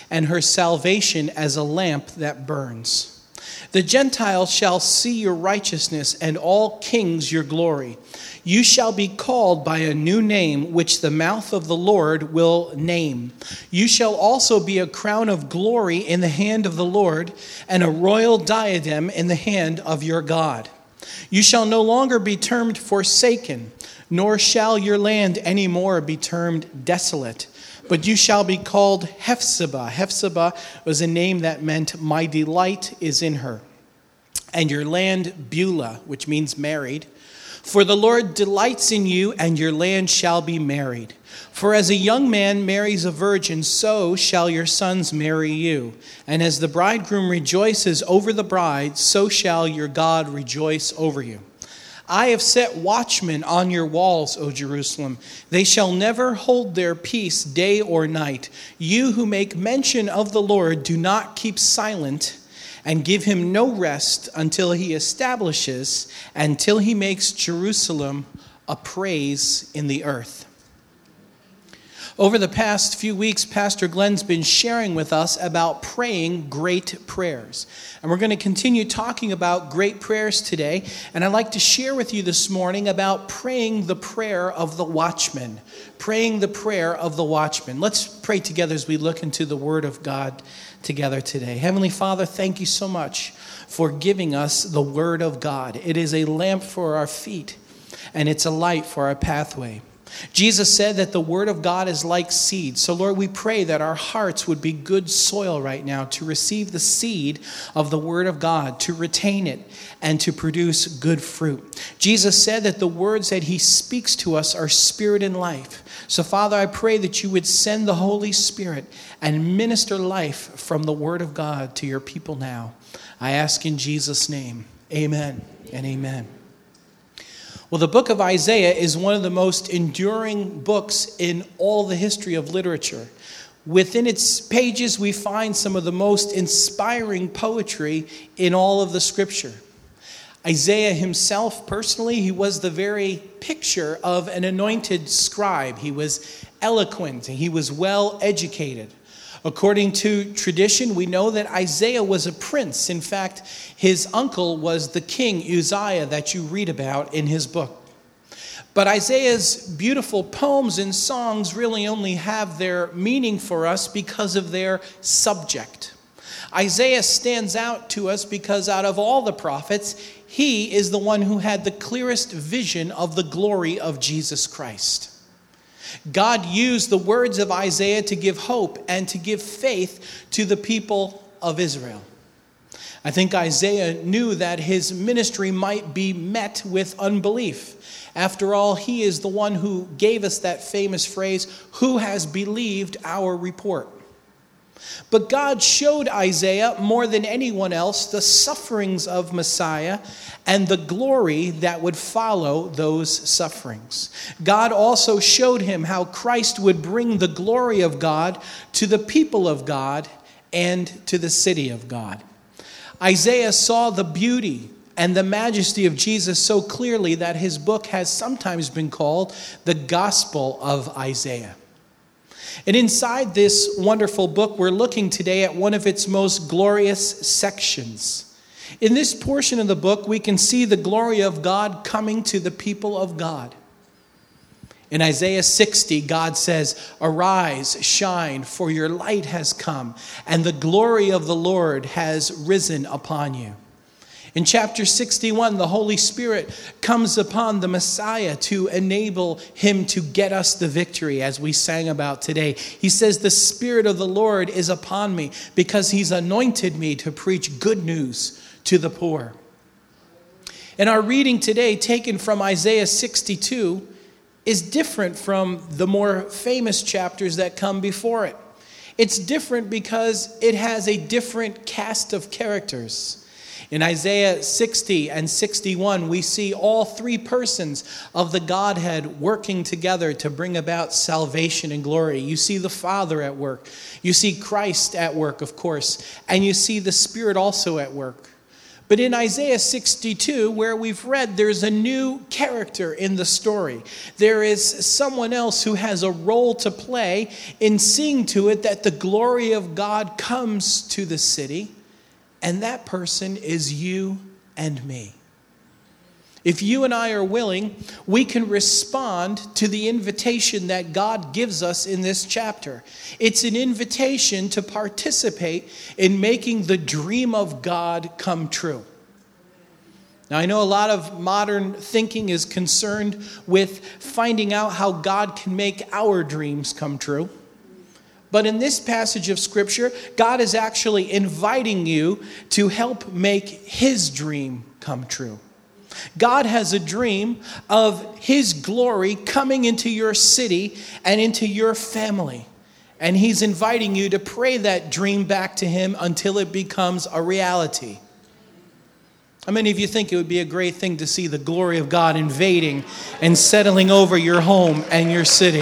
and her salvation as a lamp that burns. The Gentiles shall see your righteousness, and all kings your glory. You shall be called by a new name, which the mouth of the Lord will name. You shall also be a crown of glory in the hand of the Lord, and a royal diadem in the hand of your God. You shall no longer be termed forsaken, nor shall your land any more be termed desolate. But you shall be called Hephzibah. Hephzibah was a name that meant my delight is in her. And your land Beulah, which means married. For the Lord delights in you, and your land shall be married. For as a young man marries a virgin, so shall your sons marry you. And as the bridegroom rejoices over the bride, so shall your God rejoice over you. I have set watchmen on your walls, O Jerusalem. They shall never hold their peace day or night. You who make mention of the Lord, do not keep silent, and give him no rest until he establishes, until he makes Jerusalem a praise in the earth. Over the past few weeks, Pastor Glenn's been sharing with us about praying great prayers. And we're going to continue talking about great prayers today. And I'd like to share with you this morning about praying the prayer of the watchman. Praying the prayer of the watchman. Let's pray together as we look into the Word of God together today. Heavenly Father, thank you so much for giving us the Word of God. It is a lamp for our feet, and it's a light for our pathway. Jesus said that the Word of God is like seed. So, Lord, we pray that our hearts would be good soil right now to receive the seed of the Word of God, to retain it, and to produce good fruit. Jesus said that the words that he speaks to us are spirit and life. So, Father, I pray that you would send the Holy Spirit and minister life from the Word of God to your people now. I ask in Jesus' name, amen and amen. Well, the book of Isaiah is one of the most enduring books in all the history of literature. Within its pages, we find some of the most inspiring poetry in all of the scripture. Isaiah himself, personally, he was the very picture of an anointed scribe. He was eloquent, and he was well educated. According to tradition, we know that Isaiah was a prince. In fact, his uncle was the king Uzziah that you read about in his book. But Isaiah's beautiful poems and songs really only have their meaning for us because of their subject. Isaiah stands out to us because out of all the prophets, he is the one who had the clearest vision of the glory of Jesus Christ. God used the words of Isaiah to give hope and to give faith to the people of Israel. I think Isaiah knew that his ministry might be met with unbelief. After all, he is the one who gave us that famous phrase, "Who has believed our report?" But God showed Isaiah more than anyone else the sufferings of Messiah and the glory that would follow those sufferings. God also showed him how Christ would bring the glory of God to the people of God and to the city of God. Isaiah saw the beauty and the majesty of Jesus so clearly that his book has sometimes been called the Gospel of Isaiah. And inside this wonderful book, we're looking today at one of its most glorious sections. In this portion of the book, we can see the glory of God coming to the people of God. In Isaiah 60, God says, "Arise, shine, for your light has come, and the glory of the Lord has risen upon you." In chapter 61, the Holy Spirit comes upon the Messiah to enable him to get us the victory, as we sang about today. He says, "The Spirit of the Lord is upon me because he's anointed me to preach good news to the poor." And our reading today, taken from Isaiah 62, is different from the more famous chapters that come before it. It's different because it has a different cast of characters. In Isaiah 60 and 61, we see all three persons of the Godhead working together to bring about salvation and glory. You see the Father at work. You see Christ at work, of course. And you see the Spirit also at work. But in Isaiah 62, where we've read, there's a new character in the story. There is someone else who has a role to play in seeing to it that the glory of God comes to the city, and that person is you and me. If you and I are willing, we can respond to the invitation that God gives us in this chapter. It's an invitation to participate in making the dream of God come true. Now, I know a lot of modern thinking is concerned with finding out how God can make our dreams come true. But in this passage of Scripture, God is actually inviting you to help make His dream come true. God has a dream of His glory coming into your city and into your family. And He's inviting you to pray that dream back to Him until it becomes a reality. How many of you think it would be a great thing to see the glory of God invading and settling over your home and your city?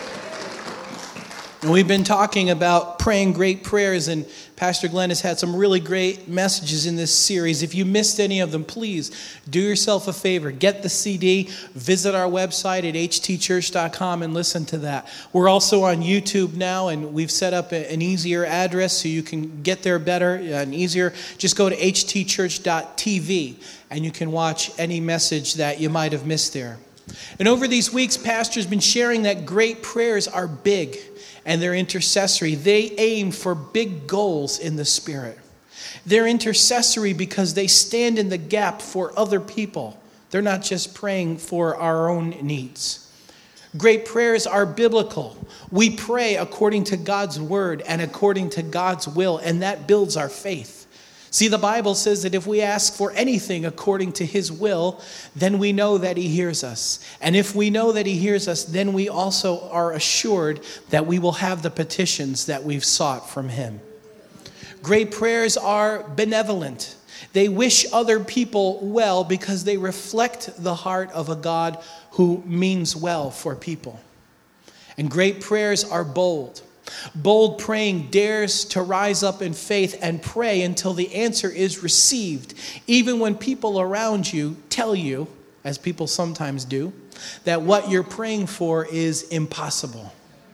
And we've been talking about praying great prayers, and Pastor Glenn has had some really great messages in this series. If you missed any of them, please do yourself a favor. Get the CD, visit our website at htchurch.com and listen to that. We're also on YouTube now, and we've set up an easier address so you can get there better and easier. Just go to htchurch.tv, and you can watch any message that you might have missed there. And over these weeks, Pastor's been sharing that great prayers are big. And they're intercessory. They aim for big goals in the Spirit. They're intercessory because they stand in the gap for other people. They're not just praying for our own needs. Great prayers are biblical. We pray according to God's word and according to God's will, and that builds our faith. See, the Bible says that if we ask for anything according to His will, then we know that He hears us. And if we know that He hears us, then we also are assured that we will have the petitions that we've sought from Him. Great prayers are benevolent. They wish other people well because they reflect the heart of a God who means well for people. And great prayers are bold. Bold praying dares to rise up in faith and pray until the answer is received, even when people around you tell you, as people sometimes do, that what you're praying for is impossible.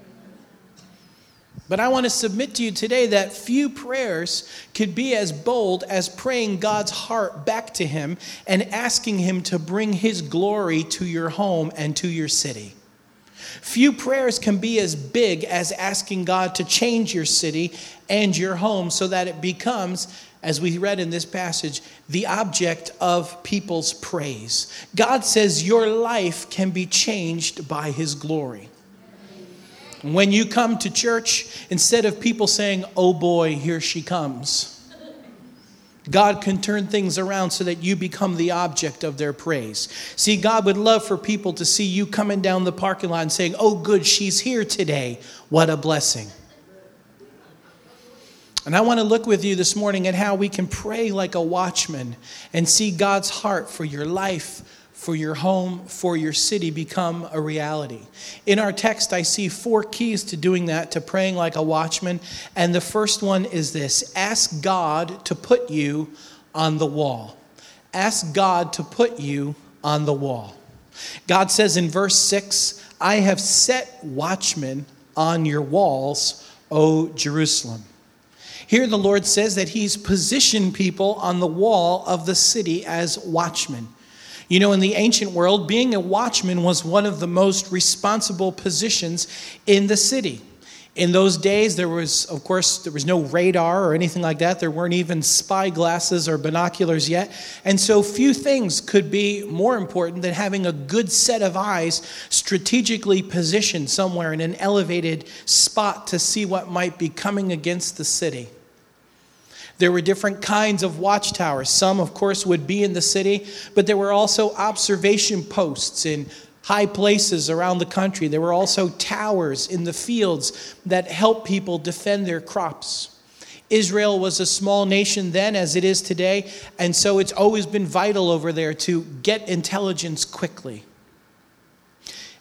But I want to submit to you today that few prayers could be as bold as praying God's heart back to Him and asking Him to bring His glory to your home and to your city. Few prayers can be as big as asking God to change your city and your home so that it becomes, as we read in this passage, the object of people's praise. God says your life can be changed by His glory. When you come to church, instead of people saying, "Oh boy, here she comes," God can turn things around so that you become the object of their praise. See, God would love for people to see you coming down the parking lot and saying, "Oh, good, she's here today. What a blessing." And I want to look with you this morning at how we can pray like a watchman and see God's heart for your life, for your home, for your city become a reality. In our text, I see 4 keys to doing that, to praying like a watchman. And the first one is this: ask God to put you on the wall. Ask God to put you on the wall. God says in verse 6, "I have set watchmen on your walls, O Jerusalem." Here the Lord says that He's positioned people on the wall of the city as watchmen. You know, in the ancient world, being a watchman was one of the most responsible positions in the city. In those days, there was no radar or anything like that. There weren't even spy glasses or binoculars yet. And so few things could be more important than having a good set of eyes strategically positioned somewhere in an elevated spot to see what might be coming against the city. There were different kinds of watchtowers. Some, of course, would be in the city, but there were also observation posts in high places around the country. There were also towers in the fields that helped people defend their crops. Israel was a small nation then, as it is today, and so it's always been vital over there to get intelligence quickly.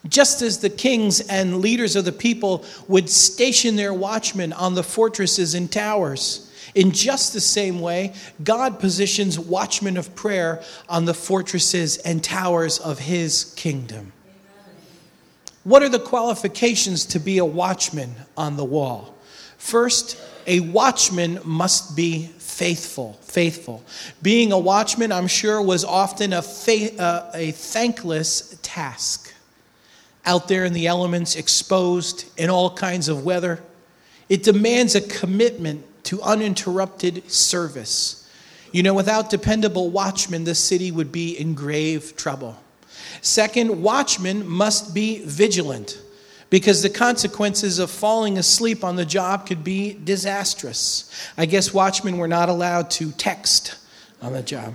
Just as the kings and leaders of the people would station their watchmen on the fortresses and towers, in just the same way, God positions watchmen of prayer on the fortresses and towers of his kingdom. What are the qualifications to be a watchman on the wall? First, a watchman must be faithful. Being a watchman, I'm sure, was often a thankless task. Out there in the elements, exposed in all kinds of weather, it demands a commitment to uninterrupted service. Without dependable watchmen, the city would be in grave trouble. Second, watchmen must be vigilant, because the consequences of falling asleep on the job could be disastrous. I guess watchmen were not allowed to text on the job.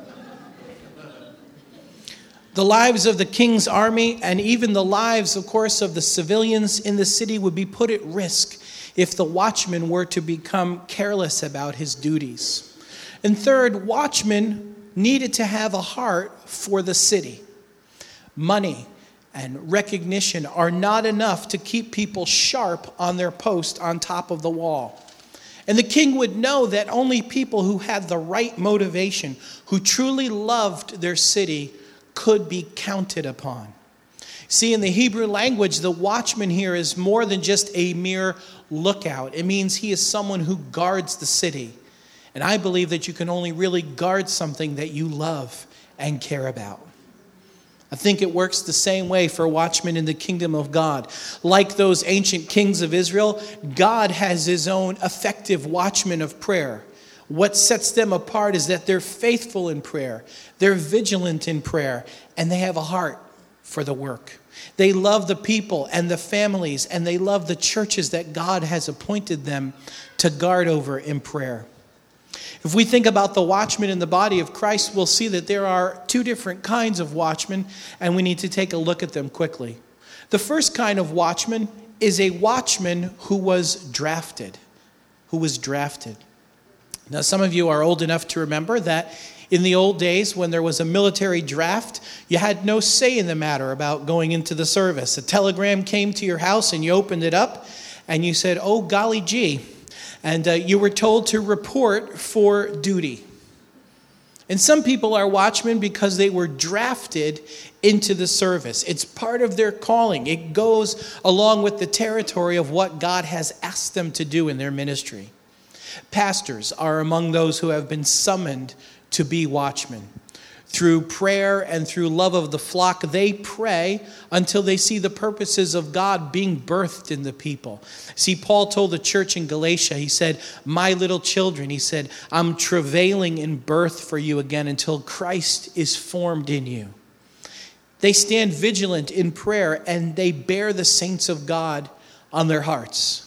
The lives of the king's army and even the lives, of course, of the civilians in the city would be put at risk if the watchman were to become careless about his duties. And third, watchmen needed to have a heart for the city. Money and recognition are not enough to keep people sharp on their post on top of the wall. And the king would know that only people who had the right motivation, who truly loved their city, could be counted upon. See, in the Hebrew language, the watchman here is more than just a mere lookout. It means he is someone who guards the city. And I believe that you can only really guard something that you love and care about. I think it works the same way for watchmen in the kingdom of God. Like those ancient kings of Israel, God has his own effective watchmen of prayer. What sets them apart is that they're faithful in prayer, they're vigilant in prayer, and they have a heart for the work. They love the people and the families, and they love the churches that God has appointed them to guard over in prayer. If we think about the watchmen in the body of Christ, we'll see that there are two different kinds of watchmen, and we need to take a look at them quickly. The first kind of watchman is a watchman who was drafted. Now, some of you are old enough to remember that in the old days, when there was a military draft, you had no say in the matter about going into the service. A telegram came to your house and you opened it up and you said, "Oh, golly gee." And you were told to report for duty. And some people are watchmen because they were drafted into the service. It's part of their calling. It goes along with the territory of what God has asked them to do in their ministry. Pastors are among those who have been summoned to be watchmen. Through prayer and through love of the flock, they pray until they see the purposes of God being birthed in the people. See, Paul told the church in Galatia, he said, "My little children," he said, "I'm travailing in birth for you again until Christ is formed in you." They stand vigilant in prayer and they bear the saints of God on their hearts.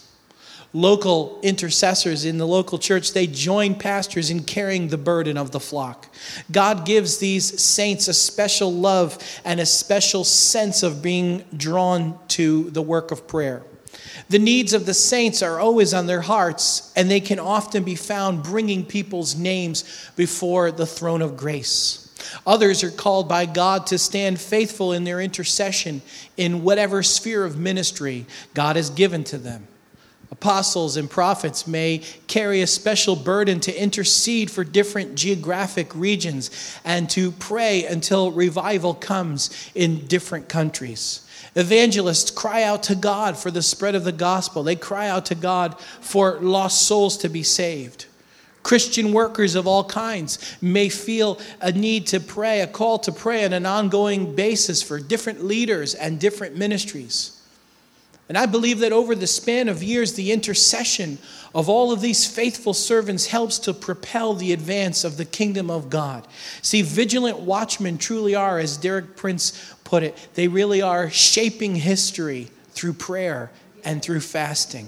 Local intercessors in the local church, they join pastors in carrying the burden of the flock. God gives these saints a special love and a special sense of being drawn to the work of prayer. The needs of the saints are always on their hearts, and they can often be found bringing people's names before the throne of grace. Others are called by God to stand faithful in their intercession in whatever sphere of ministry God has given to them. Apostles and prophets may carry a special burden to intercede for different geographic regions and to pray until revival comes in different countries. Evangelists cry out to God for the spread of the gospel. They cry out to God for lost souls to be saved. Christian workers of all kinds may feel a need to pray, a call to pray on an ongoing basis for different leaders and different ministries. And I believe that over the span of years, the intercession of all of these faithful servants helps to propel the advance of the kingdom of God. See, vigilant watchmen truly are, as Derek Prince put it, they really are shaping history through prayer and through fasting.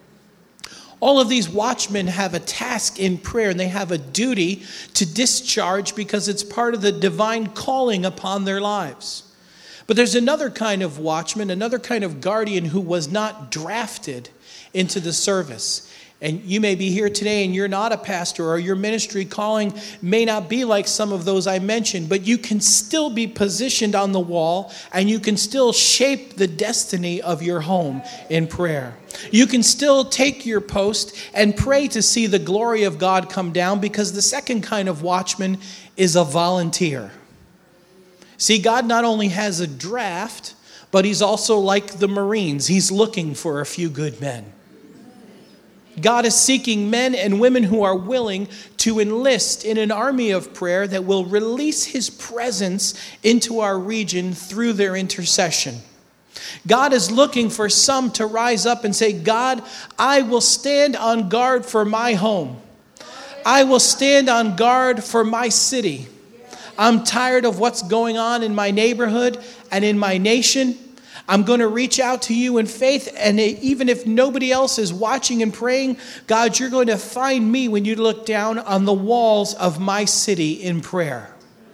All of these watchmen have a task in prayer, and they have a duty to discharge because it's part of the divine calling upon their lives. But there's another kind of watchman, another kind of guardian who was not drafted into the service. And you may be here today and you're not a pastor, or your ministry calling may not be like some of those I mentioned, but you can still be positioned on the wall and you can still shape the destiny of your home in prayer. You can still take your post and pray to see the glory of God come down, because the second kind of watchman is a volunteer. See, God not only has a draft, but he's also like the Marines. He's looking for a few good men. God is seeking men and women who are willing to enlist in an army of prayer that will release his presence into our region through their intercession. God is looking for some to rise up and say, God, I will stand on guard for my home. I will stand on guard for my city. I'm tired of what's going on in my neighborhood and in my nation. I'm going to reach out to you in faith, and even if nobody else is watching and praying, God, you're going to find me when you look down on the walls of my city in prayer.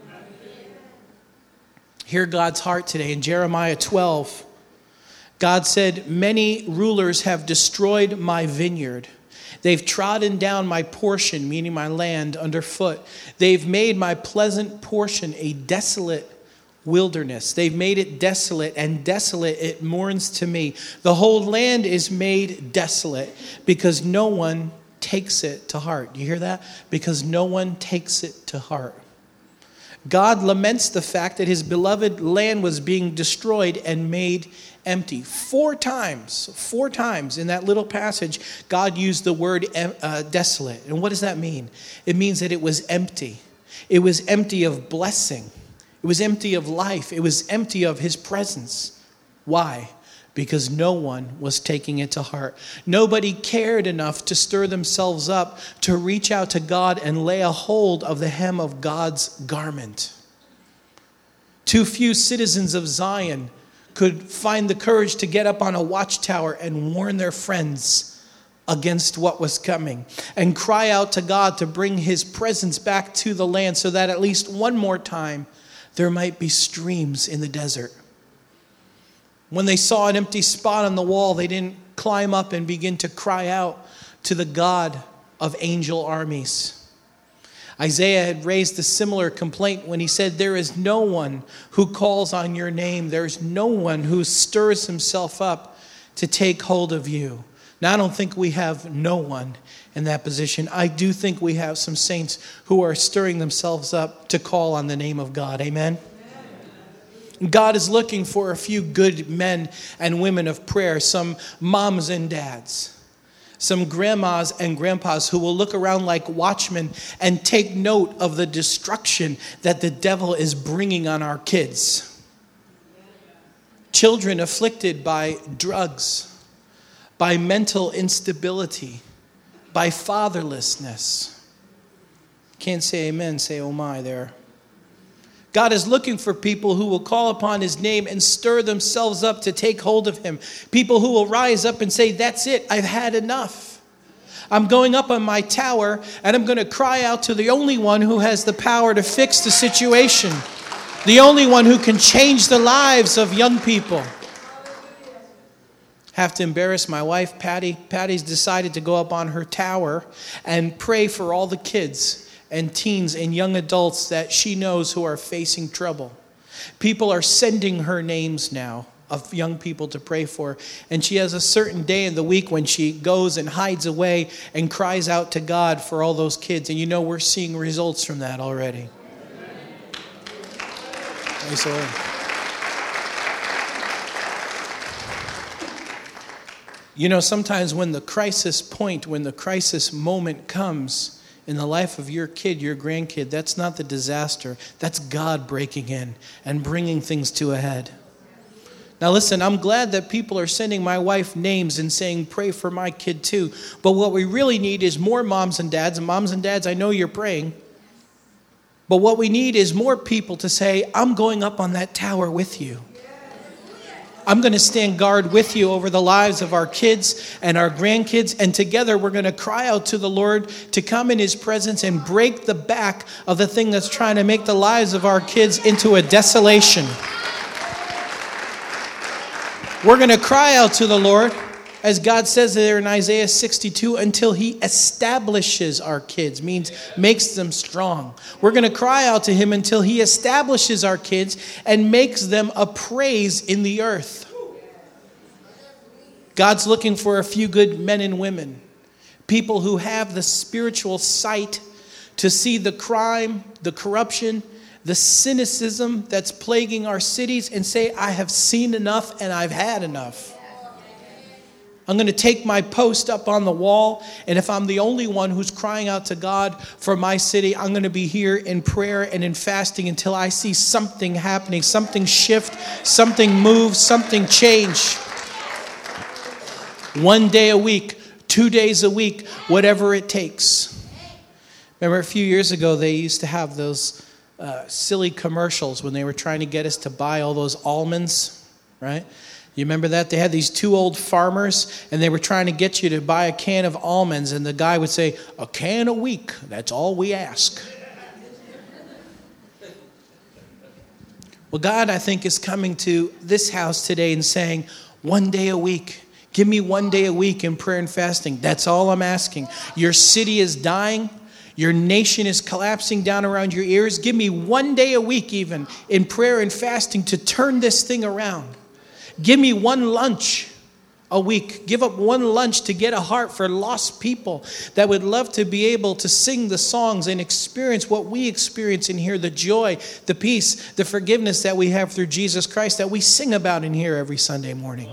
Hear God's heart today. In Jeremiah 12, God said, many rulers have destroyed my vineyard. They've trodden down my portion, meaning my land, underfoot. They've made my pleasant portion a desolate wilderness. They've made it desolate, and desolate it mourns to me. The whole land is made desolate because no one takes it to heart. You hear that? Because no one takes it to heart. God laments the fact that his beloved land was being destroyed and made empty. Four times in that little passage, God used the word desolate. And what does that mean? It means that it was empty. It was empty of blessing. It was empty of life. It was empty of his presence. Why? Because no one was taking it to heart. Nobody cared enough to stir themselves up to reach out to God and lay a hold of the hem of God's garment. Too few citizens of Zion could find the courage to get up on a watchtower and warn their friends against what was coming and cry out to God to bring his presence back to the land, so that at least one more time there might be streams in the desert. When they saw an empty spot on the wall, they didn't climb up and begin to cry out to the God of angel armies. Isaiah had raised a similar complaint when he said, there is no one who calls on your name. There is no one who stirs himself up to take hold of you. Now, I don't think we have no one in that position. I do think we have some saints who are stirring themselves up to call on the name of God. Amen? God is looking for a few good men and women of prayer, some moms and dads, some grandmas and grandpas who will look around like watchmen and take note of the destruction that the devil is bringing on our kids. Children afflicted by drugs, by mental instability, by fatherlessness. Can't say amen, say oh my there. God is looking for people who will call upon his name and stir themselves up to take hold of him. People who will rise up and say, that's it, I've had enough. I'm going up on my tower and I'm going to cry out to the only one who has the power to fix the situation. The only one who can change the lives of young people. Have to embarrass my wife, Patty. Patty's decided to go up on her tower and pray for all the kids and teens and young adults that she knows who are facing trouble. People are sending her names now of young people to pray for. And she has a certain day in the week when she goes and hides away and cries out to God for all those kids. And you know we're seeing results from that already. Praise the Lord. You know, sometimes when the crisis point, when the crisis moment comes in the life of your kid, your grandkid, that's not the disaster. That's God breaking in and bringing things to a head. Now listen, I'm glad that people are sending my wife names and saying, pray for my kid too. But what we really need is more moms and dads. And moms and dads, I know you're praying. But what we need is more people to say, I'm going up on that tower with you. I'm going to stand guard with you over the lives of our kids and our grandkids. And together we're going to cry out to the Lord to come in his presence and break the back of the thing that's trying to make the lives of our kids into a desolation. We're going to cry out to the Lord As God says there in Isaiah 62, until he establishes our kids, means makes them strong. We're going to cry out to him until he establishes our kids and makes them a praise in the earth. God's looking for a few good men and women, people who have the spiritual sight to see the crime, the corruption, the cynicism that's plaguing our cities and say, I have seen enough and I've had enough. I'm going to take my post up on the wall, and if I'm the only one who's crying out to God for my city, I'm going to be here in prayer and in fasting until I see something happening, something shift, something move, something change. 1 day a week, 2 days a week, whatever it takes. Remember a few years ago, they used to have those silly commercials when they were trying to get us to buy all those almonds, right? You remember that? They had these two old farmers, and they were trying to get you to buy a can of almonds, and the guy would say, a can a week, that's all we ask. Well, God, I think, is coming to this house today and saying, 1 day a week. Give me 1 day a week in prayer and fasting. That's all I'm asking. Your city is dying. Your nation is collapsing down around your ears. Give me 1 day a week even in prayer and fasting to turn this thing around. Give me one lunch a week. Give up one lunch to get a heart for lost people that would love to be able to sing the songs and experience what we experience in here, the joy, the peace, the forgiveness that we have through Jesus Christ that we sing about in here every Sunday morning.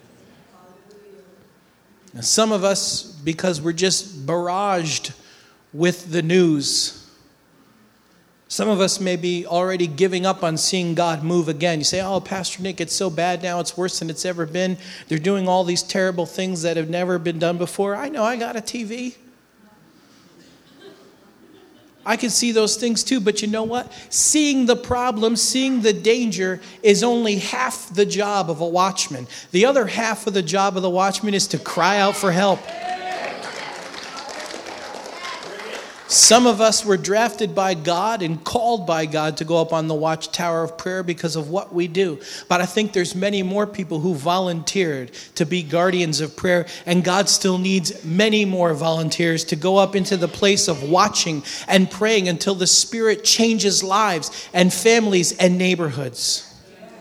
Now, some of us, because we're just barraged with the news, some of us may be already giving up on seeing God move again. You say, oh, Pastor Nick, it's so bad now. It's worse than it's ever been. They're doing all these terrible things that have never been done before. I know, I got a TV. I can see those things too, but you know what? Seeing the problem, seeing the danger is only half the job of a watchman. The other half of the job of the watchman is to cry out for help. Some of us were drafted by God and called by God to go up on the watchtower of prayer because of what we do. But I think there's many more people who volunteered to be guardians of prayer, and God still needs many more volunteers to go up into the place of watching and praying until the Spirit changes lives and families and neighborhoods.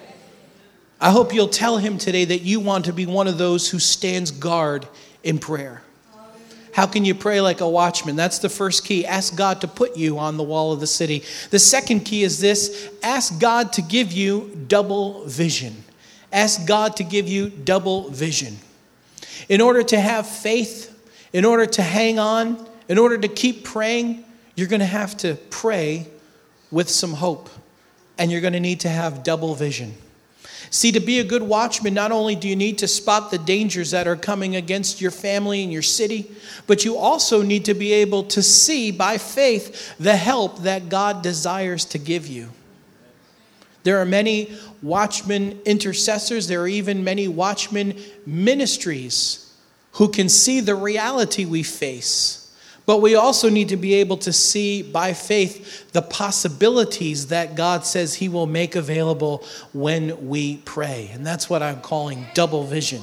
I hope you'll tell him today that you want to be one of those who stands guard in prayer. How can you pray like a watchman? That's the first key. Ask God to put you on the wall of the city. The second key is this. Ask God to give you double vision. Ask God to give you double vision. In order to have faith, in order to hang on, in order to keep praying, you're going to have to pray with some hope. And you're going to need to have double vision. See, to be a good watchman, not only do you need to spot the dangers that are coming against your family and your city, but you also need to be able to see by faith the help that God desires to give you. There are many watchman intercessors. There are even many watchman ministries who can see the reality we face. But we also need to be able to see by faith the possibilities that God says he will make available when we pray. And that's what I'm calling double vision.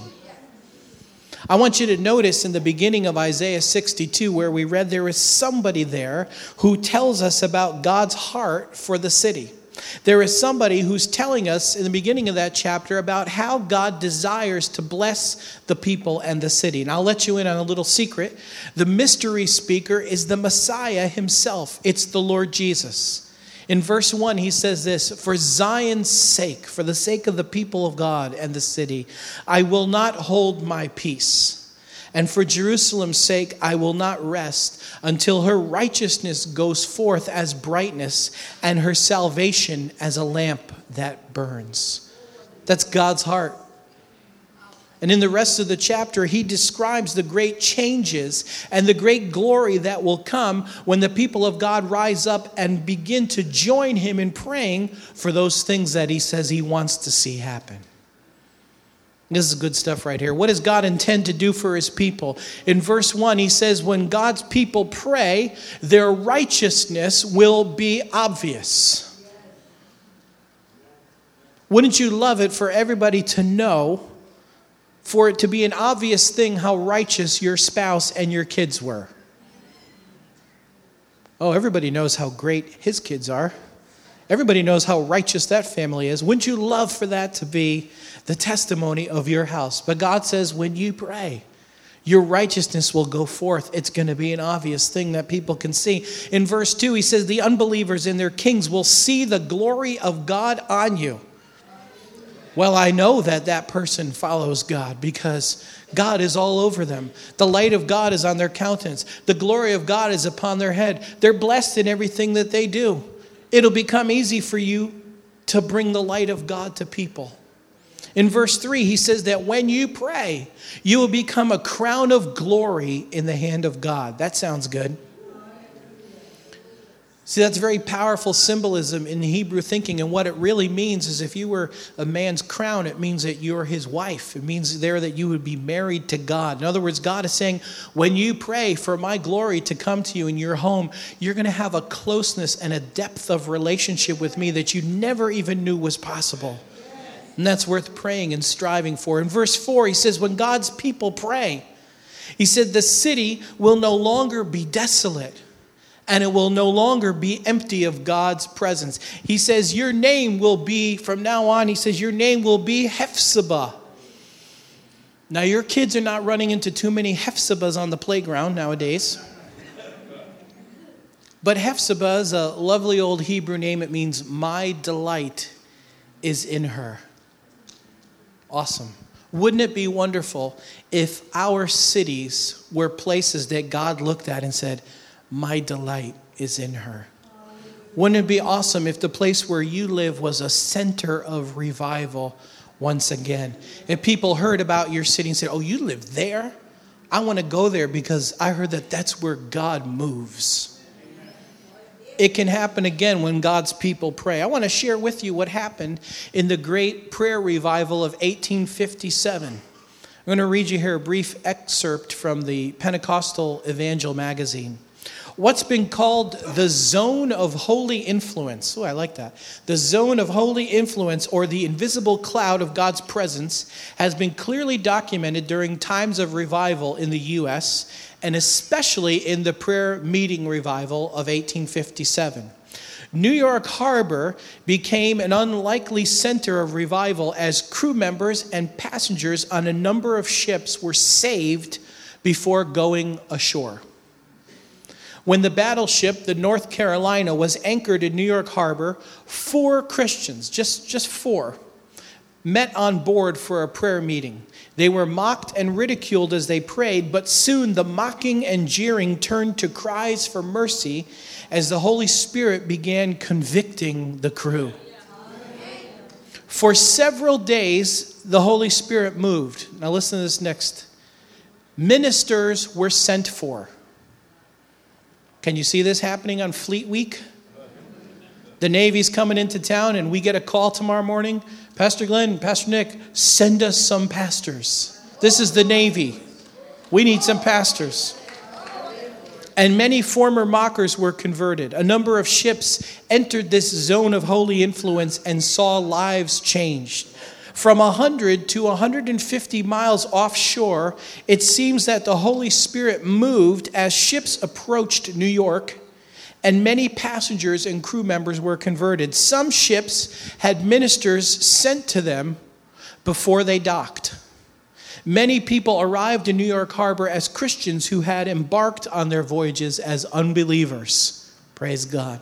I want you to notice in the beginning of Isaiah 62 where we read there is somebody there who tells us about God's heart for the city. There is somebody who's telling us in the beginning of that chapter about how God desires to bless the people and the city. And I'll let you in on a little secret. The mystery speaker is the Messiah himself. It's the Lord Jesus. In verse 1, he says this, for Zion's sake, for the sake of the people of God and the city, I will not hold my peace. And for Jerusalem's sake, I will not rest until her righteousness goes forth as brightness and her salvation as a lamp that burns. That's God's heart. And in the rest of the chapter, he describes the great changes and the great glory that will come when the people of God rise up and begin to join him in praying for those things that he says he wants to see happen. This is good stuff right here. What does God intend to do for his people? In verse 1, he says, when God's people pray, their righteousness will be obvious. Wouldn't you love it for everybody to know, for it to be an obvious thing how righteous your spouse and your kids were. Oh, everybody knows how great his kids are. Everybody knows how righteous that family is. Wouldn't you love for that to be the testimony of your house? But God says when you pray, your righteousness will go forth. It's going to be an obvious thing that people can see. In verse 2, he says, the unbelievers and their kings will see the glory of God on you. Well, I know that person follows God because God is all over them. The light of God is on their countenance. The glory of God is upon their head. They're blessed in everything that they do. It'll become easy for you to bring the light of God to people. In verse 3, he says that when you pray, you will become a crown of glory in the hand of God. That sounds good. See, that's very powerful symbolism in Hebrew thinking. And what it really means is if you were a man's crown, it means that you're his wife. It means there that you would be married to God. In other words, God is saying, when you pray for my glory to come to you in your home, you're going to have a closeness and a depth of relationship with me that you never even knew was possible. And that's worth praying and striving for. In verse 4, he says, when God's people pray, he said, the city will no longer be desolate. And it will no longer be empty of God's presence. He says, your name will be, from now on, he says, your name will be Hephzibah. Now, your kids are not running into too many Hephzibahs on the playground nowadays. But Hephzibah is a lovely old Hebrew name. It means, my delight is in her. Awesome. Wouldn't it be wonderful if our cities were places that God looked at and said, my delight is in her? Wouldn't it be awesome if the place where you live was a center of revival once again? If people heard about your city and said, oh, you live there? I want to go there because I heard that that's where God moves. It can happen again when God's people pray. I want to share with you what happened in the great prayer revival of 1857. I'm going to read you here a brief excerpt from the Pentecostal Evangel magazine. What's been called the zone of holy influence. Oh, I like that. The zone of holy influence, or the invisible cloud of God's presence, has been clearly documented during times of revival in the U.S., and especially in the prayer meeting revival of 1857. New York Harbor became an unlikely center of revival as crew members and passengers on a number of ships were saved before going ashore. When the battleship, the North Carolina, was anchored in New York Harbor, 4 Christians, just 4, met on board for a prayer meeting. They were mocked and ridiculed as they prayed, but soon the mocking and jeering turned to cries for mercy as the Holy Spirit began convicting the crew. For several days, the Holy Spirit moved. Now listen to this next. Ministers were sent for. Can you see this happening on Fleet Week? The Navy's coming into town and we get a call tomorrow morning. Pastor Glenn, Pastor Nick, send us some pastors. This is the Navy. We need some pastors. And many former mockers were converted. A number of ships entered this zone of holy influence and saw lives changed. From 100 to 150 miles offshore, it seems that the Holy Spirit moved as ships approached New York, and many passengers and crew members were converted. Some ships had ministers sent to them before they docked. Many people arrived in New York Harbor as Christians who had embarked on their voyages as unbelievers. Praise God.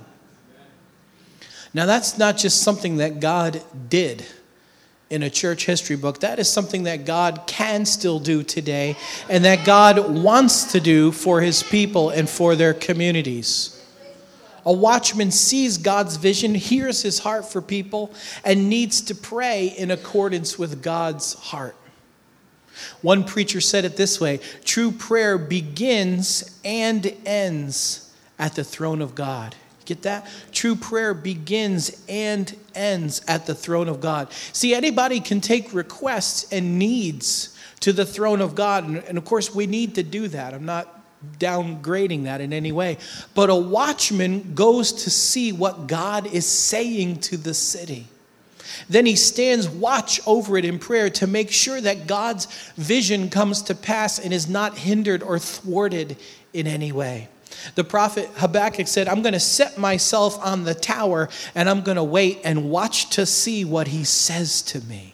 Now, that's not just something that God did in a church history book. That is something that God can still do today, and that God wants to do for his people and for their communities. A watchman sees God's vision, hears his heart for people, and needs to pray in accordance with God's heart. One preacher said it this way: true prayer begins and ends at the throne of God. Get that? True prayer begins and ends at the throne of God. See, anybody can take requests and needs to the throne of God. And of course, we need to do that. I'm not downgrading that in any way. But a watchman goes to see what God is saying to the city. Then he stands watch over it in prayer to make sure that God's vision comes to pass and is not hindered or thwarted in any way. The prophet Habakkuk said, I'm going to set myself on the tower and I'm going to wait and watch to see what he says to me.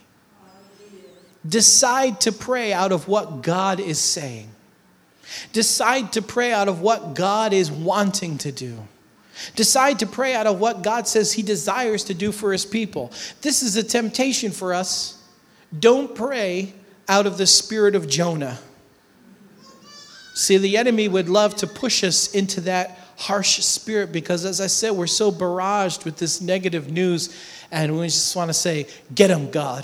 Decide to pray out of what God is saying. Decide to pray out of what God is wanting to do. Decide to pray out of what God says he desires to do for his people. This is a temptation for us. Don't pray out of the spirit of Jonah. See, the enemy would love to push us into that harsh spirit because, as I said, we're so barraged with this negative news and we just want to say, get him, God.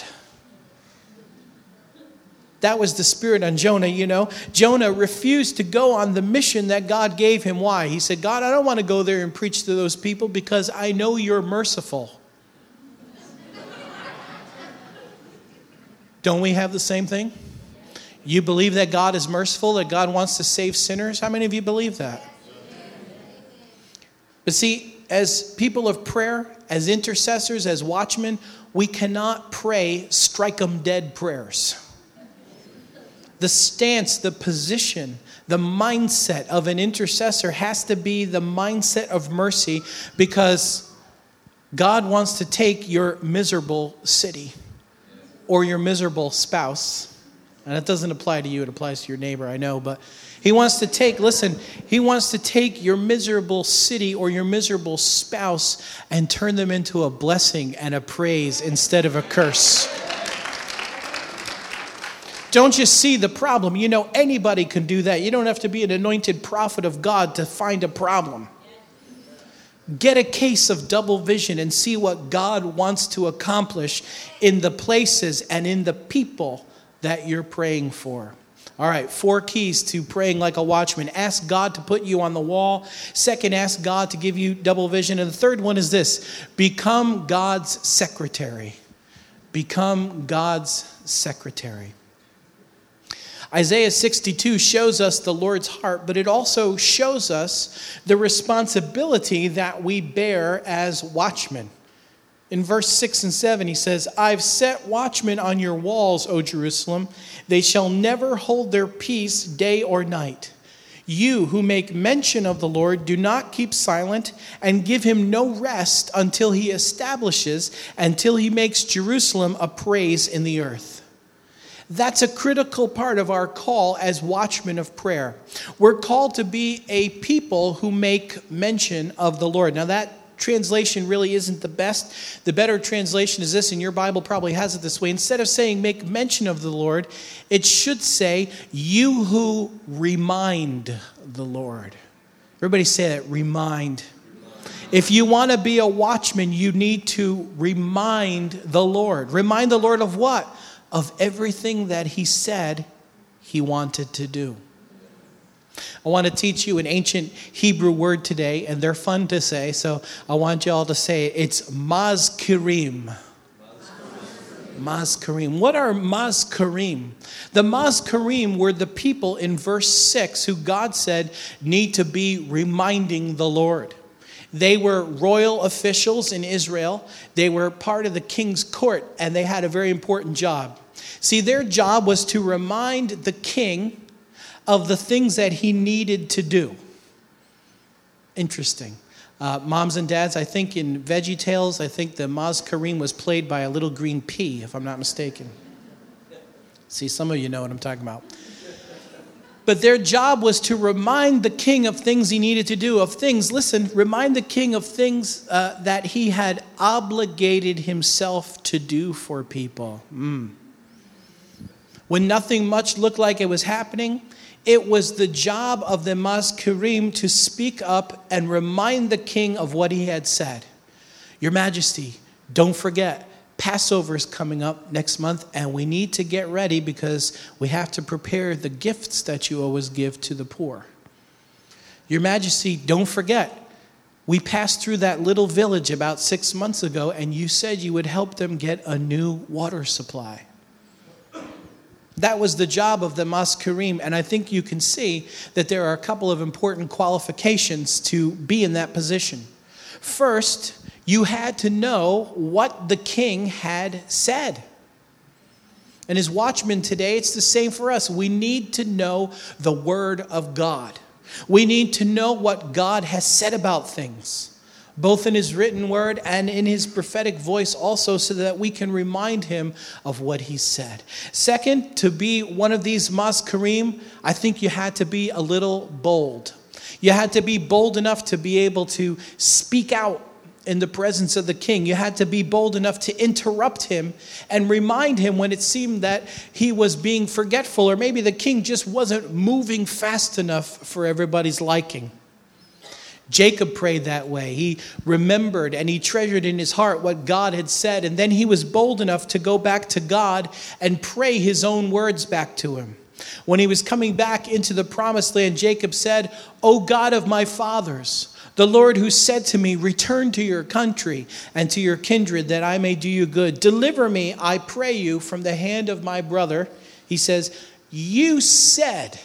That was the spirit on Jonah, you know. Jonah refused to go on the mission that God gave him. Why? He said, God, I don't want to go there and preach to those people because I know you're merciful. Don't we have the same thing? You believe that God is merciful, that God wants to save sinners? How many of you believe that? But see, as people of prayer, as intercessors, as watchmen, we cannot pray strike 'em dead prayers. The stance, the position, the mindset of an intercessor has to be the mindset of mercy because God wants to take your miserable city or your miserable spouse. And that doesn't apply to you, it applies to your neighbor, I know. But he wants to take your miserable city or your miserable spouse and turn them into a blessing and a praise instead of a curse. Don't you see the problem? You know, anybody can do that. You don't have to be an anointed prophet of God to find a problem. Get a case of double vision and see what God wants to accomplish in the places and in the people that you're praying for. All right, 4 keys to praying like a watchman. Ask God to put you on the wall. Second, ask God to give you double vision. And the third one is this: become God's secretary. Become God's secretary. Isaiah 62 shows us the Lord's heart, but it also shows us the responsibility that we bear as watchmen. In verse 6 and 7, he says, I've set watchmen on your walls, O Jerusalem. They shall never hold their peace day or night. You who make mention of the Lord, do not keep silent and give him no rest until he establishes, until he makes Jerusalem a praise in the earth. That's a critical part of our call as watchmen of prayer. We're called to be a people who make mention of the Lord. Now that translation really isn't the best. The better translation is this, and your Bible probably has it this way. Instead of saying make mention of the Lord, it should say you who remind the Lord. Everybody say that, remind. If you want to be a watchman, you need to remind the Lord. Remind the Lord of what? Of everything that he said he wanted to do. I want to teach you an ancient Hebrew word today, and they're fun to say, so I want you all to say it. It's mazkirim. Mazkirim. What are mazkirim? The mazkirim were the people in verse 6 who God said need to be reminding the Lord. They were royal officials in Israel. They were part of the king's court, and they had a very important job. See, their job was to remind the king of the things that he needed to do. Interesting. Moms and dads, I think in VeggieTales, I think the Maz Kareem was played by a little green pea, if I'm not mistaken. See, some of you know what I'm talking about. But their job was to remind the king of things he needed to do, remind the king of things that he had obligated himself to do for people. When nothing much looked like it was happening, it was the job of the Mazkirim to speak up and remind the king of what he had said. Your Majesty, don't forget, Passover is coming up next month, and we need to get ready because we have to prepare the gifts that you always give to the poor. Your Majesty, don't forget, we passed through that little village about 6 months ago, and you said you would help them get a new water supply. That was the job of the Mazkirim, and I think you can see that there are a couple of important qualifications to be in that position. First, You had to know what the king had said. And as watchmen today, it's the same for us. We need to know the word of God. We need to know what God has said about things, both in his written word and in his prophetic voice also, so that we can remind him of what he said. Second, to be one of these Mazkarim, I think you had to be a little bold. You had to be bold enough to be able to speak out in the presence of the king. You had to be bold enough to interrupt him and remind him when it seemed that he was being forgetful, or maybe the king just wasn't moving fast enough for everybody's liking. Jacob prayed that way. He remembered and he treasured in his heart what God had said, and then he was bold enough to go back to God and pray his own words back to him. When he was coming back into the promised land, Jacob said, "O God of my fathers, the Lord who said to me, return to your country and to your kindred that I may do you good. Deliver me, I pray you, from the hand of my brother." He says, you said,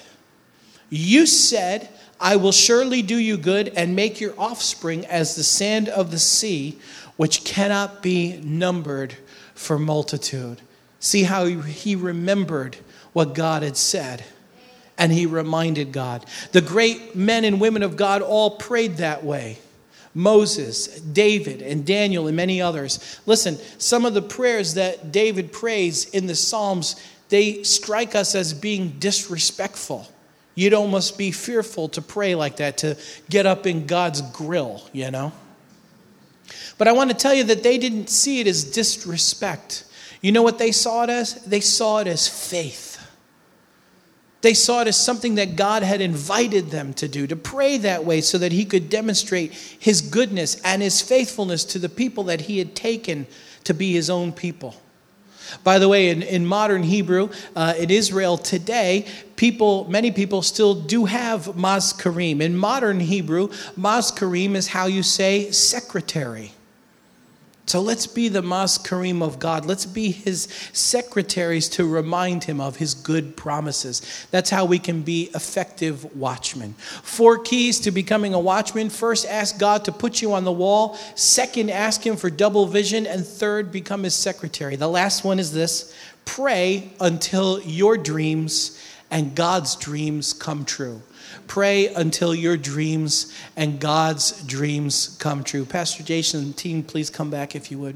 I will surely do you good and make your offspring as the sand of the sea, which cannot be numbered for multitude. See how he remembered what God had said. And he reminded God. The great men and women of God all prayed that way. Moses, David, and Daniel, and many others. Listen, some of the prayers that David prays in the Psalms, they strike us as being disrespectful. You'd almost be fearful to pray like that, to get up in God's grill, you know. But I want to tell you that they didn't see it as disrespect. You know what they saw it as? They saw it as faith. They saw it as something that God had invited them to do, to pray that way so that he could demonstrate his goodness and his faithfulness to the people that he had taken to be his own people. By the way, in modern Hebrew, in Israel today, many people still do have Mazkarim. In modern Hebrew, Mazkarim is how you say secretary. So let's be the Mazkarim of God. Let's be his secretaries to remind him of his good promises. That's how we can be effective watchmen. 4 keys to becoming a watchman. First, ask God to put you on the wall. Second, ask him for double vision. And third, become his secretary. The last one is this: pray until your dreams and God's dreams come true. Pray until your dreams and God's dreams come true. Pastor Jason and team, please come back if you would.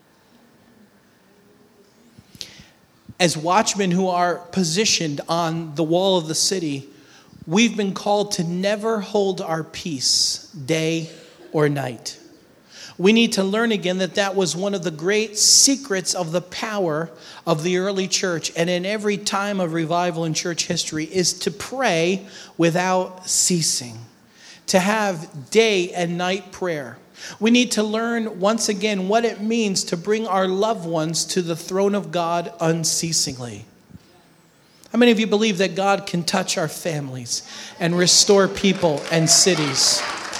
As watchmen who are positioned on the wall of the city, we've been called to never hold our peace day or night. We need to learn again that was one of the great secrets of the power of the early church, and in every time of revival in church history, is to pray without ceasing, to have day and night prayer. We need to learn once again what it means to bring our loved ones to the throne of God unceasingly. How many of you believe that God can touch our families and restore people and cities?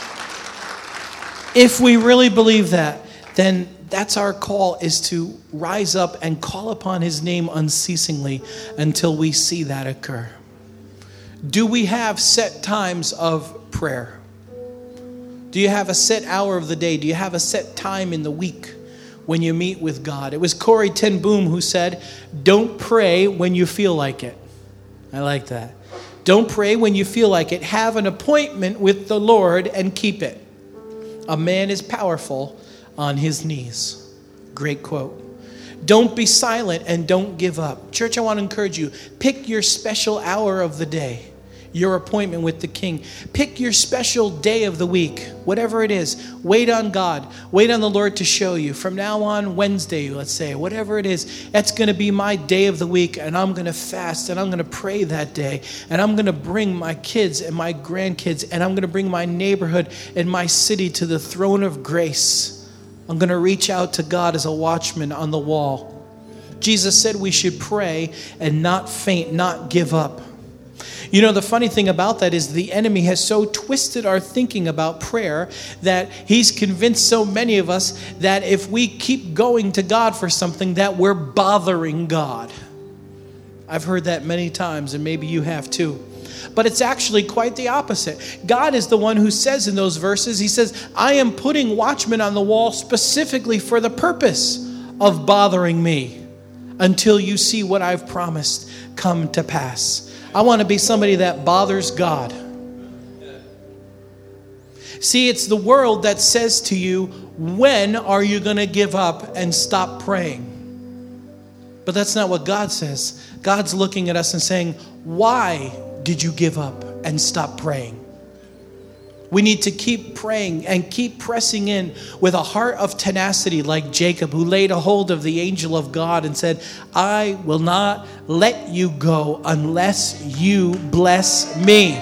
If we really believe that, then that's our call, is to rise up and call upon his name unceasingly until we see that occur. Do we have set times of prayer? Do you have a set hour of the day? Do you have a set time in the week when you meet with God? It was Corrie ten Boom who said, don't pray when you feel like it. I like that. Don't pray when you feel like it. Have an appointment with the Lord and keep it. A man is powerful on his knees. Great quote. Don't be silent and don't give up. Church, I want to encourage you. Pick your special hour of the day, your appointment with the King. Pick your special day of the week, whatever it is. Wait on God. Wait on the Lord to show you. From now on, Wednesday, let's say, whatever it is, that's going to be my day of the week, and I'm going to fast, and I'm going to pray that day, and I'm going to bring my kids and my grandkids, and I'm going to bring my neighborhood and my city to the throne of grace. I'm going to reach out to God as a watchman on the wall. Jesus said we should pray and not faint, not give up. You know, the funny thing about that is the enemy has so twisted our thinking about prayer that he's convinced so many of us that if we keep going to God for something, that we're bothering God. I've heard that many times, and maybe you have too. But it's actually quite the opposite. God is the one who says in those verses, he says, I am putting watchmen on the wall specifically for the purpose of bothering me until you see what I've promised come to pass. I want to be somebody that bothers God. See, it's the world that says to you, when are you going to give up and stop praying? But that's not what God says. God's looking at us and saying, why did you give up and stop praying? We need to keep praying and keep pressing in with a heart of tenacity like Jacob, who laid a hold of the angel of God and said, I will not let you go unless you bless me.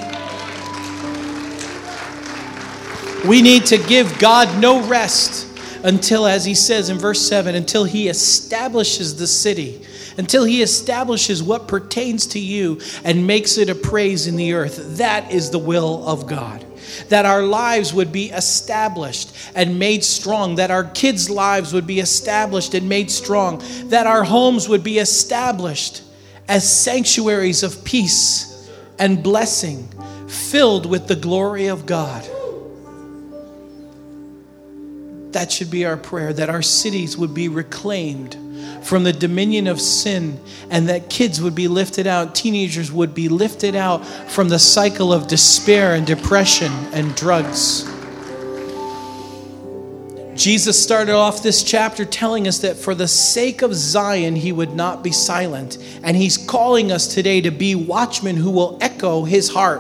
We need to give God no rest until, as he says in verse 7, until he establishes the city, until he establishes what pertains to you and makes it a praise in the earth. That is the will of God. That our lives would be established and made strong. That our kids' lives would be established and made strong. That our homes would be established as sanctuaries of peace and blessing, filled with the glory of God. That should be our prayer, that our cities would be reclaimed from the dominion of sin, and that kids would be lifted out, teenagers would be lifted out from the cycle of despair and depression and drugs. Jesus started off this chapter telling us that for the sake of Zion, he would not be silent. And he's calling us today to be watchmen who will echo his heart.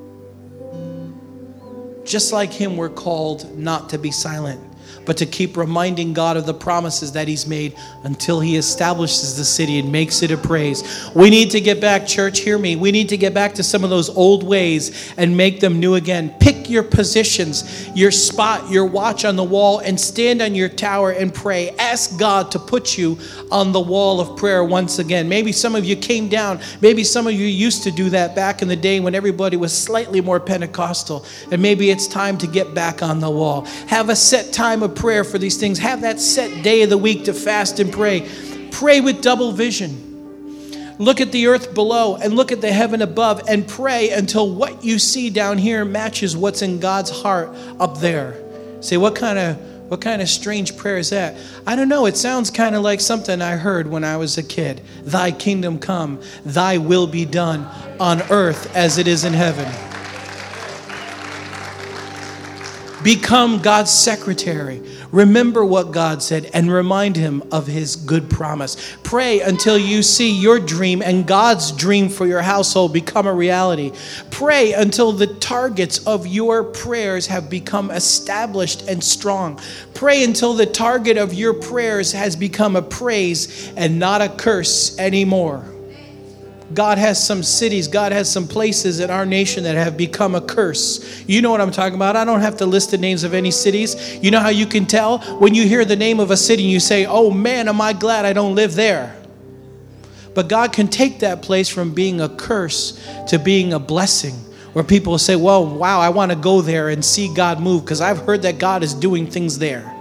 Just like him, we're called not to be silent, but to keep reminding God of the promises that he's made until he establishes the city and makes it a praise. We need to get back, church, hear me. We need to get back to some of those old ways and make them new again. Pick your positions, your spot, your watch on the wall, and stand on your tower and pray. Ask God to put you on the wall of prayer once again. Maybe some of you came down. Maybe some of you used to do that back in the day when everybody was slightly more Pentecostal. And maybe it's time to get back on the wall. Have a set time of prayer for these things. Have that set day of the week to fast and pray. Pray with double vision. Look at the earth below and look at the heaven above and pray until what you see down here matches what's in God's heart up there. Say, what kind of strange prayer is that? I don't know. It sounds kind of like something I heard when I was a kid. Thy kingdom come, thy will be done on earth as it is in heaven. Become God's secretary. Remember what God said and remind him of his good promise. Pray until you see your dream and God's dream for your household become a reality. Pray until the targets of your prayers have become established and strong. Pray until the target of your prayers has become a praise and not a curse anymore. God has some cities, God has some places in our nation that have become a curse. You know what I'm talking about. I don't have to list the names of any cities. You know how you can tell? When you hear the name of a city and you say, oh man, am I glad I don't live there. But God can take that place from being a curse to being a blessing. Where people will say, well, wow, I want to go there and see God move because I've heard that God is doing things there.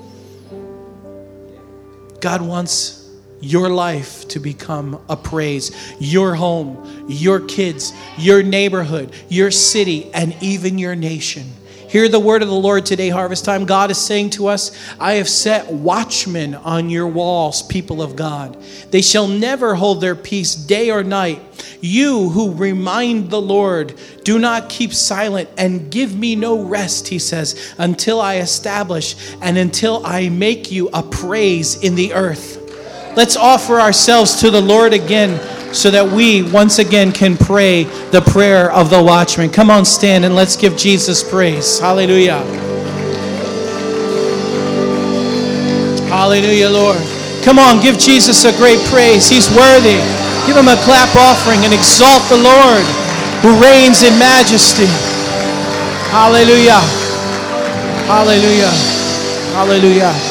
God wants your life to become a praise. Your home, your kids, your neighborhood, your city, and even your nation. Hear the word of the Lord today, Harvest Time. God is saying to us, I have set watchmen on your walls, people of God. They shall never hold their peace day or night. You who remind the Lord, do not keep silent and give me no rest, he says, until I establish and until I make you a praise in the earth. Let's offer ourselves to the Lord again so that we once again can pray the prayer of the watchman. Come on, stand and let's give Jesus praise. Hallelujah. Hallelujah, Lord. Come on, give Jesus a great praise. He's worthy. Give him a clap offering and exalt the Lord who reigns in majesty. Hallelujah. Hallelujah. Hallelujah.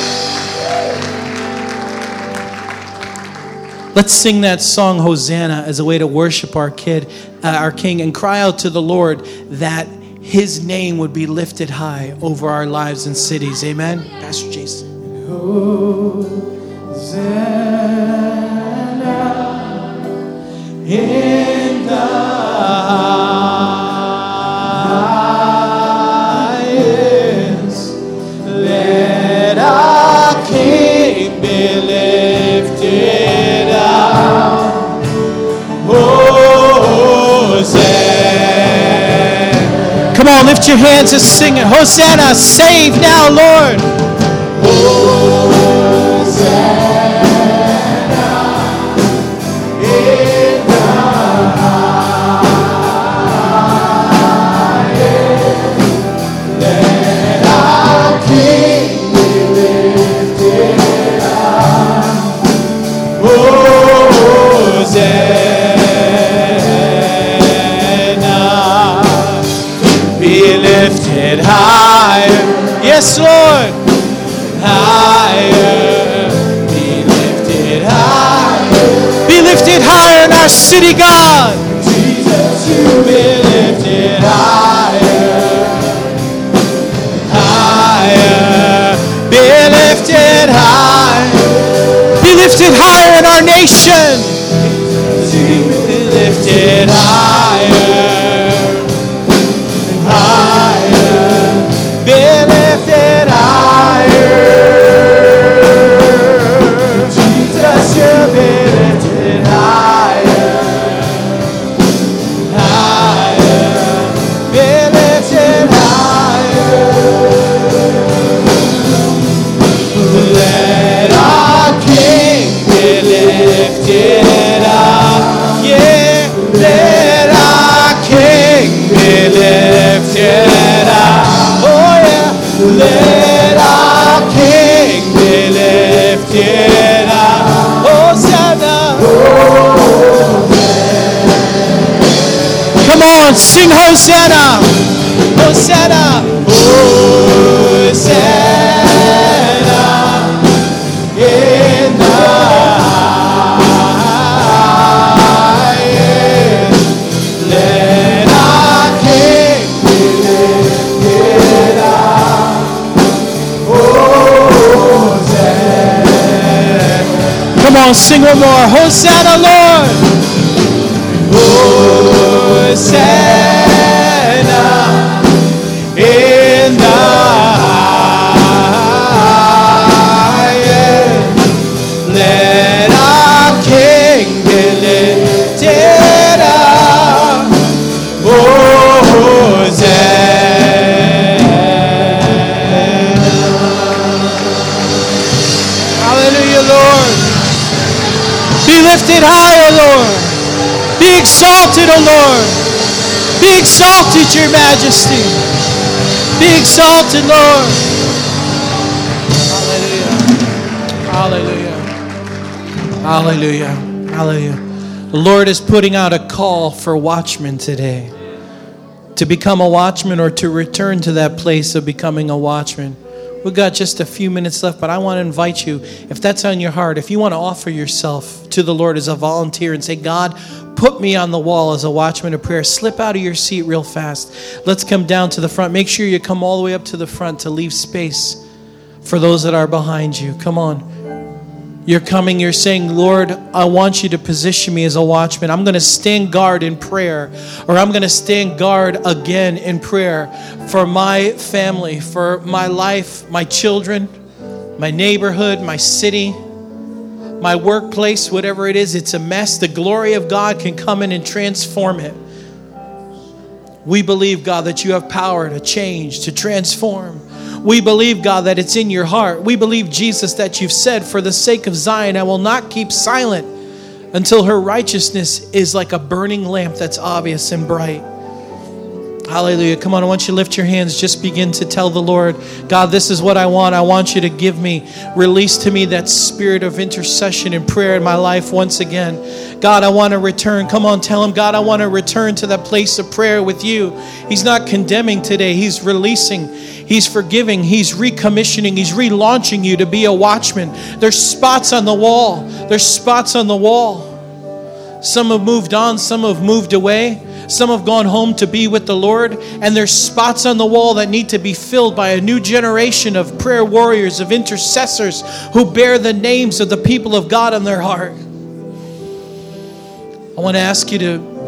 Let's sing that song, Hosanna, as a way to worship our King, and cry out to the Lord that his name would be lifted high over our lives and cities. Amen. Pastor Jason. Hosanna in the highest. Let our King be lifted up. Hosanna. Come on, lift your hands and sing it. Hosanna, save now, Lord. Higher, yes, Lord, higher, be lifted higher. Be lifted higher in our city, God. Jesus, you be lifted higher, higher, be lifted higher. Be lifted higher in our nation. Jesus, you be lifted higher, higher, be lifted higher. Jesus, you be lifted higher, higher, be lifted higher. Let our King be lifted up. Yeah, let our King be lifted up. Oh yeah, let our King be lifted up. Hosanna. Come on, sing Hosanna. Hosanna. Hosanna in the highest. Let our King be lifted up. Hosanna. Come on, sing one more. Hosanna, Lord. Hosanna in the highest. Let our King be lifted up. Hosanna. Hallelujah, Lord. Be lifted higher, Lord. Be exalted, O Lord. Be exalted, your majesty. Be exalted, Lord. Hallelujah. Hallelujah. Hallelujah. Hallelujah. The Lord is putting out a call for watchmen today. To become a watchman or to return to that place of becoming a watchman. We've got just a few minutes left, but I want to invite you, if that's on your heart, if you want to offer yourself to the Lord as a volunteer and say, God, put me on the wall as a watchman of prayer, slip out of your seat real fast. Let's come down to the front. Make sure you come all the way up to the front to leave space for those that are behind you. Come on. You're coming, you're saying, Lord, I want you to position me as a watchman. I'm going to stand guard in prayer, or I'm going to stand guard again in prayer for my family, for my life, my children, my neighborhood, my city, my workplace, whatever it is. It's a mess. The glory of God can come in and transform it. We believe, God, that you have power to change, to transform. We believe, God, that it's in your heart. We believe, Jesus, that you've said, for the sake of Zion, I will not keep silent until her righteousness is like a burning lamp that's obvious and bright. Hallelujah. Come on, I want you to lift your hands. Just begin to tell the Lord, God, this is what I want. I want you to give me, release to me that spirit of intercession and prayer in my life once again. God, I want to return. Come on, tell him, God, I want to return to that place of prayer with you. He's not condemning today. He's releasing. He's forgiving. He's recommissioning. He's relaunching you to be a watchman. There's spots on the wall. There's spots on the wall. Some have moved on. Some have moved away. Some have gone home to be with the Lord. And there's spots on the wall that need to be filled by a new generation of prayer warriors, of intercessors who bear the names of the people of God on their heart. I want to ask you to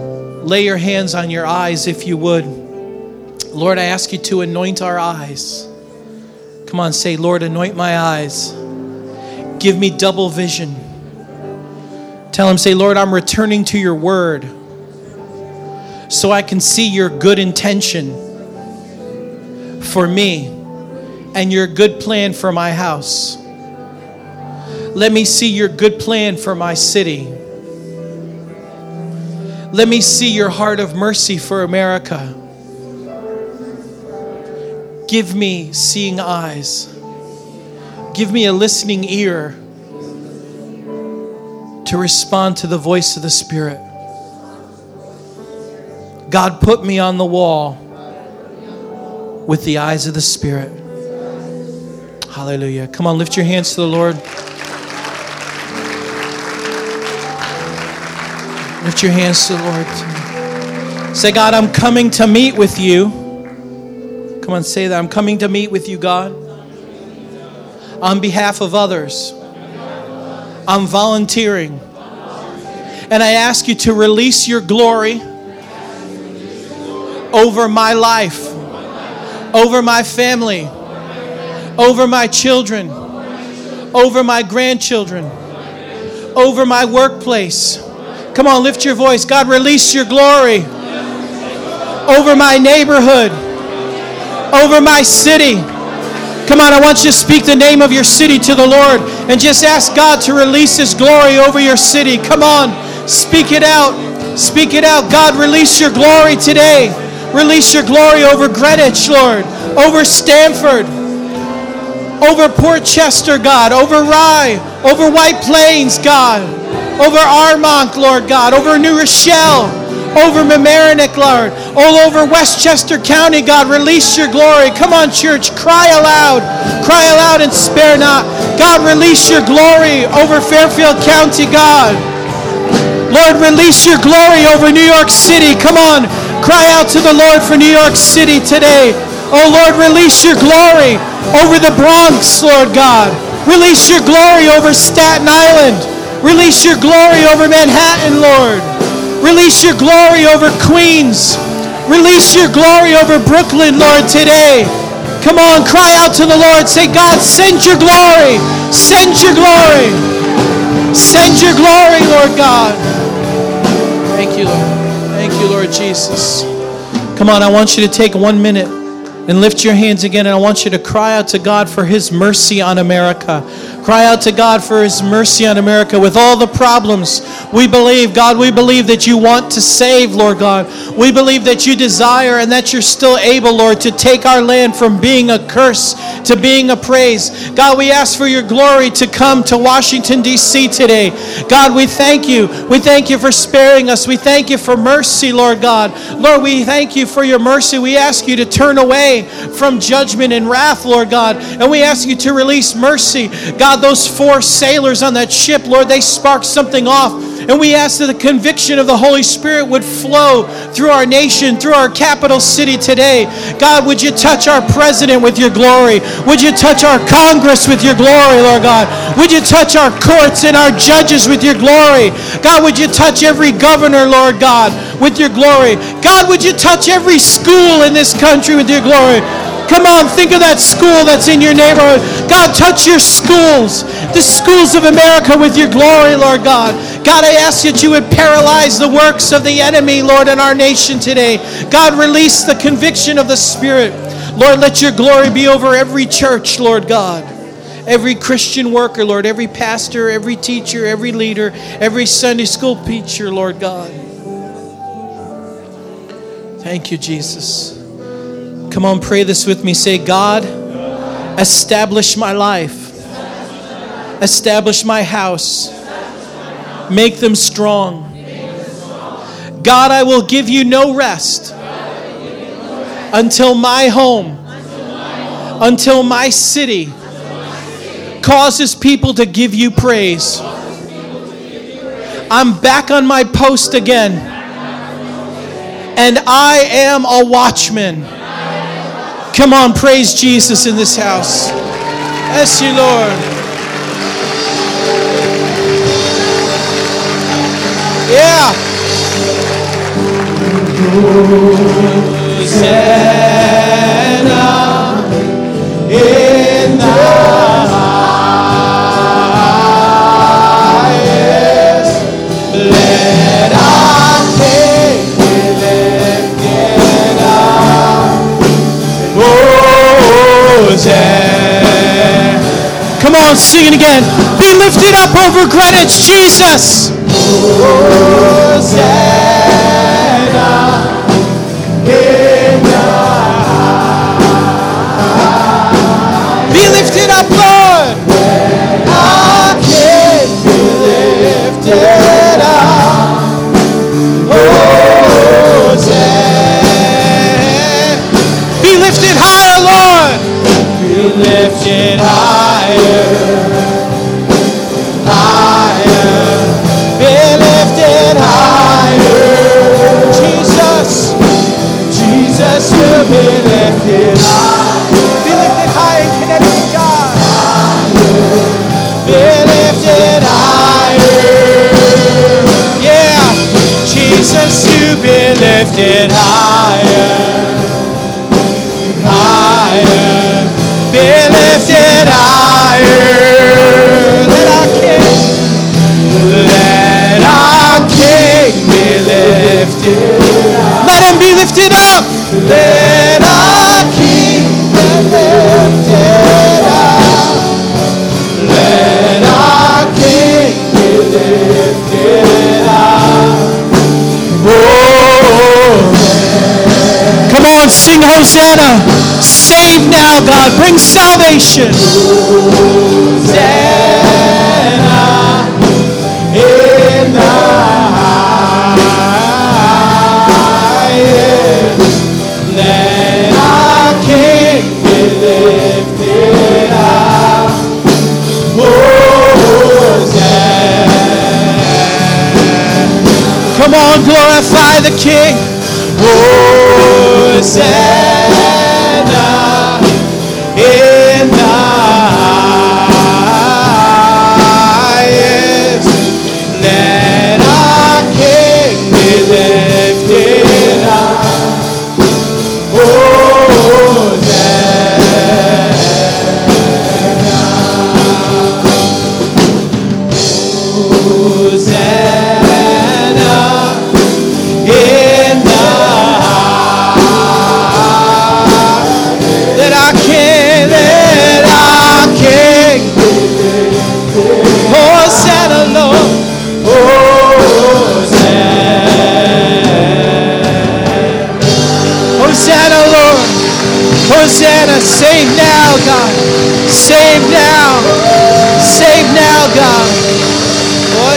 lay your hands on your eyes if you would. Lord, I ask you to anoint our eyes. Come on, say, Lord, anoint my eyes. Give me double vision. Tell him, say, Lord, I'm returning to your word so I can see your good intention for me and your good plan for my house. Let me see your good plan for my city. Let me see your heart of mercy for America. Give me seeing eyes. Give me a listening ear to respond to the voice of the Spirit. God, put me on the wall with the eyes of the Spirit. Hallelujah. Come on, lift your hands to the Lord. Lift your hands to the Lord. Say, God, I'm coming to meet with you. Come on, say that. I'm coming to meet with you, God. On behalf of others. I'm volunteering. And I ask you to release your glory over my life, over my family, over my children, over my grandchildren, over my workplace. Come on, lift your voice. God, release your glory over my neighborhood, over my city. Come on, I want you to speak the name of your city to the Lord and just ask God to release His glory over your city. Come on, speak it out. Speak it out. God, release your glory today. Release your glory over Greenwich, Lord, over Stanford, over Port Chester, God, over Rye, over White Plains, God, over Armonk, Lord God, over New Rochelle, over Mamaroneck, Lord, all over Westchester County, God, release your glory. Come on, church, cry aloud and spare not. God, release your glory over Fairfield County, God. Lord, release your glory over New York City. Come on, cry out to the Lord for New York City today. Oh, Lord, release your glory over the Bronx, Lord God. Release your glory over Staten Island. Release your glory over Manhattan, Lord. Release your glory over Queens. Release your glory over Brooklyn, Lord, today. Come on, cry out to the Lord. Say, God, send your glory. Send your glory. Send your glory, Lord God. Thank you, Lord. Thank you, Lord Jesus. Come on, I want you to take 1 minute and lift your hands again, and I want you to cry out to God for His mercy on America. Cry out to God for His mercy on America with all the problems. We believe, God, we believe that you want to save, Lord God. We believe that you desire and that you're still able, Lord, to take our land from being a curse to being a praise. God, we ask for your glory to come to Washington, D.C. today. God, we thank you. We thank you for sparing us. We thank you for mercy, Lord God. Lord, we thank you for your mercy. We ask you to turn away from judgment and wrath, Lord God. And we ask you to release mercy. God, those 4 sailors on that ship, Lord, they sparked something off. And we ask that the conviction of the Holy Spirit would flow through our nation, through our capital city today. God, would you touch our president with your glory? Would you touch our Congress with your glory, Lord God? Would you touch our courts and our judges with your glory? God, would you touch every governor, Lord God, with your glory? God, would you touch every school in this country with your glory? Come on, think of that school that's in your neighborhood. God, touch your schools, the schools of America with your glory, Lord God. God, I ask that you would paralyze the works of the enemy, Lord, in our nation today. God, release the conviction of the Spirit. Lord, let your glory be over every church, Lord God. Every Christian worker, Lord, every pastor, every teacher, every leader, every Sunday school teacher, Lord God. Thank you, Jesus. Come on, pray this with me. Say, God, establish my life. Establish my house. Make them strong. God, I will give you no rest until my home, until my city causes people to give you praise. I'm back on my post again, and I am a watchman. Come on, praise Jesus in this house. Bless you, Lord. Yeah. in the highest. Let our King be lifted up. Hosanna. Come on, sing it again. Be lifted up over Greenwich, Jesus. Hosanna in the highest. Be lifted up, Lord. Our King be lifted up. Hosanna. Be lifted higher, Lord. Be lifted higher. Higher. Be lifted higher. Jesus. Jesus, you be lifted high. Be lifted high in Connecticut, God. Be lifted higher. Yeah. Jesus, you be lifted higher. Higher. Be lifted higher. Let our King be lifted up. Let him be lifted up. Let our King be lifted up. Let our King be lifted up. Oh. Come on, sing Hosanna. Save now, God. Bring salvation. Hosanna in the highest. Let our King be lifted up. Hosanna. Come on, glorify the King. Hosanna in the highest. Let our King be lifted up. Hosanna in the highest. Let our King be lifted. Hosanna, Lord. Hosanna, Lord. Hosanna, save now, God. Save now. Save now, God. Oh,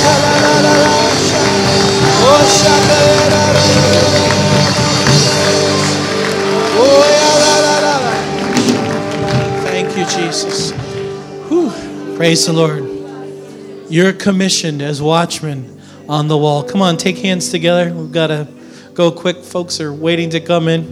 thank you, Jesus. Whew. Praise the Lord. You're commissioned as watchmen on the wall. Come on, take hands together. We've got to go quick. Folks are waiting to come in.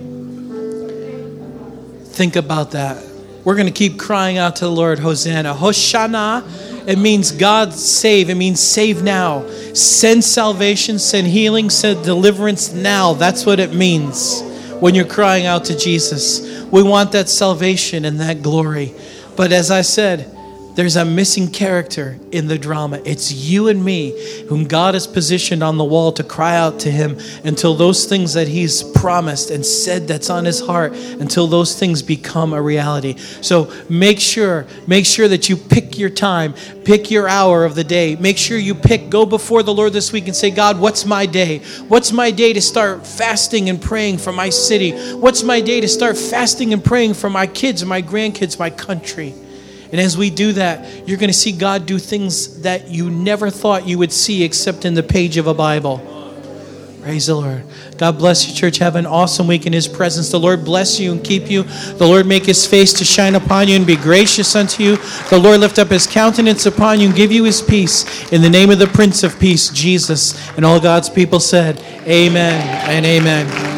Think about that. We're going to keep crying out to the Lord, Hosanna. Hoshana, it means God save. It means save now. Send salvation, send healing, send deliverance now. That's what it means when you're crying out to Jesus. We want that salvation and that glory. But as I said, there's a missing character in the drama. It's you and me, whom God has positioned on the wall to cry out to him until those things that he's promised and said that's on his heart, until those things become a reality. So make sure that you pick your time, pick your hour of the day. Make sure you go before the Lord this week and say, God, what's my day? What's my day to start fasting and praying for my city? What's my day to start fasting and praying for my kids, my grandkids, my country? And as we do that, you're going to see God do things that you never thought you would see except in the page of a Bible. Praise the Lord. God bless you, church. Have an awesome week in his presence. The Lord bless you and keep you. The Lord make his face to shine upon you and be gracious unto you. The Lord lift up his countenance upon you and give you his peace. In the name of the Prince of Peace, Jesus. And all God's people said, amen and amen.